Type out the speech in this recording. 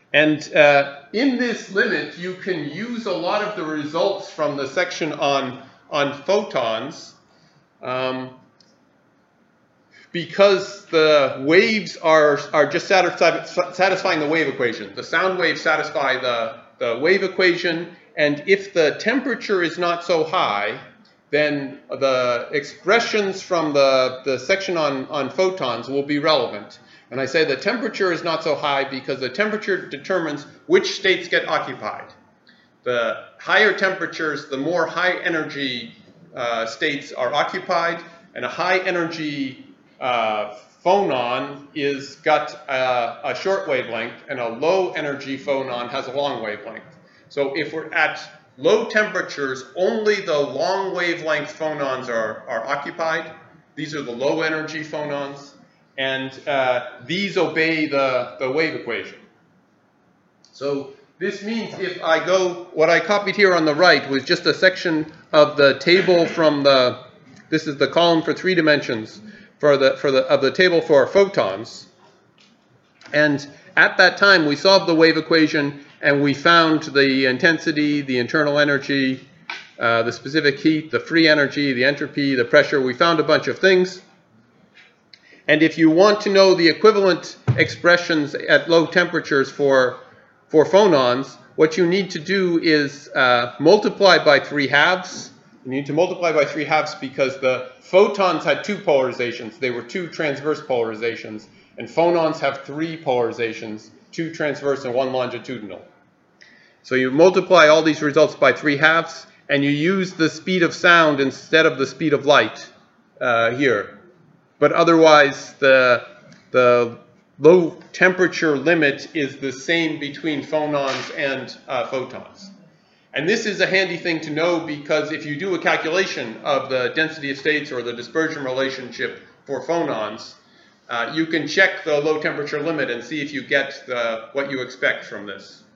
And in this limit, you can use a lot of the results from the section on photons, because the waves are just satisfying the wave equation. The sound waves satisfy the wave equation, and if the temperature is not so high, then the expressions from the section on photons will be relevant. And I say the temperature is not so high because the temperature determines which states get occupied. The higher temperatures, the more high energy states are occupied, and a high energy phonon is got a short wavelength, and a low energy phonon has a long wavelength. So if we're at low temperatures, only the long wavelength phonons are occupied. These are the low energy phonons, and these obey the wave equation. So this means if I go, what I copied here on the right was just a section of the table from this is the column for 3 dimensions of the table for photons. And at that time, we solved the wave equation, and we found the intensity, the internal energy, the specific heat, the free energy, the entropy, the pressure. We found a bunch of things. And if you want to know the equivalent expressions at low temperatures for phonons, what you need to do is multiply by 3/2. You need to multiply by 3/2 because the photons had 2 polarizations. They were 2 transverse polarizations. And phonons have 3 polarizations, 2 transverse and 1 longitudinal. So you multiply all these results by 3/2, and you use the speed of sound instead of the speed of light here. But otherwise, the low temperature limit is the same between phonons and photons. And this is a handy thing to know because if you do a calculation of the density of states or the dispersion relationship for phonons, you can check the low temperature limit and see if you get what you expect from this.